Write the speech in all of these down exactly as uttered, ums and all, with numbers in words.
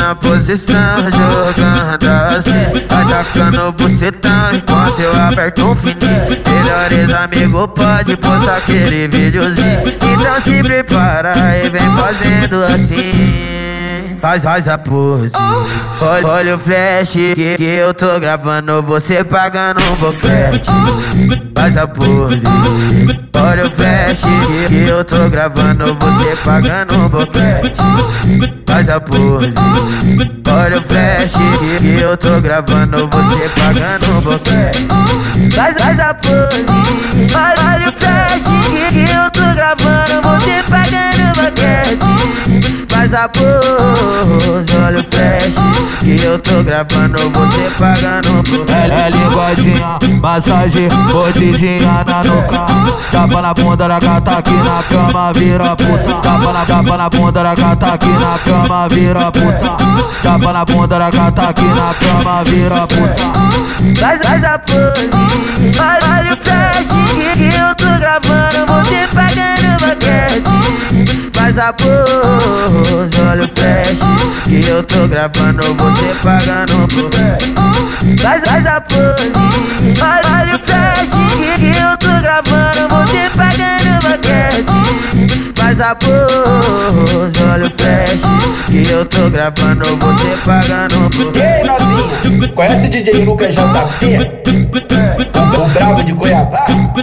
a posição, jogando assim, atacando o bucetão enquanto eu aperto um fininho. Melhores amigos pode postar aquele videozinho, então se prepara e vem fazendo assim. Faz, faz a pose, olha, olha o flash que, que eu tô gravando você pagando um boquete. Faz a pose, olha o flash que, que eu tô gravando você pagando um boquete. Faz a pose, olha o flash que, que eu tô gravando você pagando um boquete. Faz, faz a pose, olha, olha o flash que, que eu tô gravando você pagando um boquete. Faz a pose, olha o flash que eu tô gravando você pagando por É, é linguadinha, massagem, mordidinha na nuca. Tapa na bunda da gata aqui na cama, vira puta. Tapa na, tapa na bunda da gata aqui na cama, vira puta. Tapa na bunda da gata aqui na cama, vira puta. Faz, faz a pose, olha, olha o flash que, que eu tô gravando você pagando boquete. Faz a pose, olha o flash que eu tô gravando você pagando por Faz, faz a pose, olha, olha o flash que, que eu tô gravando você pagando boquete. Faz a pose, olha o flash que eu tô gravando você pagando por E aí, novinha, conhece o D J Lucas J P? O brabo de Goiabá?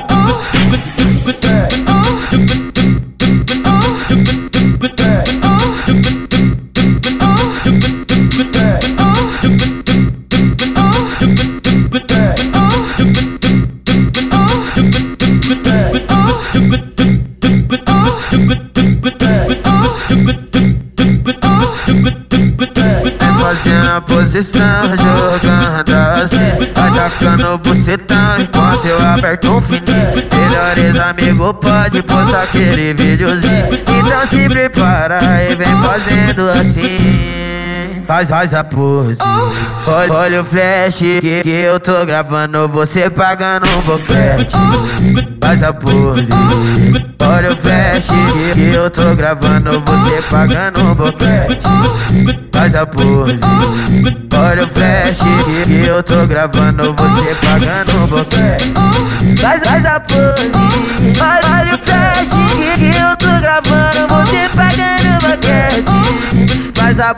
Fazendo a posição, jogando assim, atacando o bucetão enquanto eu aperto um fininho. Melhores amigos pode postar aquele videozinho, então se prepara e vem fazendo assim. Faz, faz a pose, olha, olha o flash que, que eu tô gravando você pagando um boquete. Faz a pose, olha o flash que, que eu tô gravando você pagando um boquete. Faz a pose, olha o flash que, que eu tô gravando você pagando um boquete. Faz, faz a pose, olha, olha o flash que, que eu tô gravando você pagando um boquete. Faz a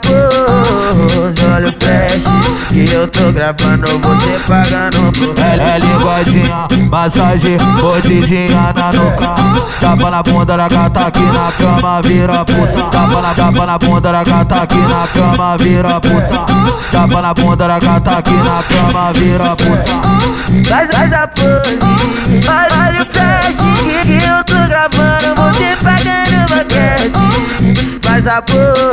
pose, olha o flash que eu tô gravando você pagando por É, é linguadinha, massagem, mordidinha na nuca. Tapa na bunda da gata aqui na cama, vira puta. Tapa na, tapa na bunda da gata aqui na cama, vira puta. Tapa na bunda da gata aqui na cama, vira puta. Faz, faz a pose, olha, olha o flash que, que eu tô gravando você pagando boquete. Faz a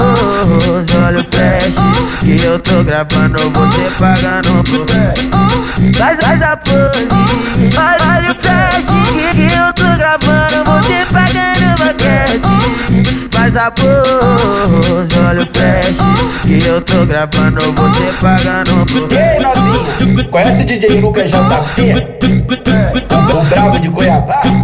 pose, olha o flash que eu tô gravando você pagando por Faz, faz a pose, olha, olha o flash que, que eu tô gravando você pagando boquete. Faz a pose, olha o flash que eu tô gravando você pagando por E aí, novinha, conhece o D J Lucas J P? O brabo de Goiabá?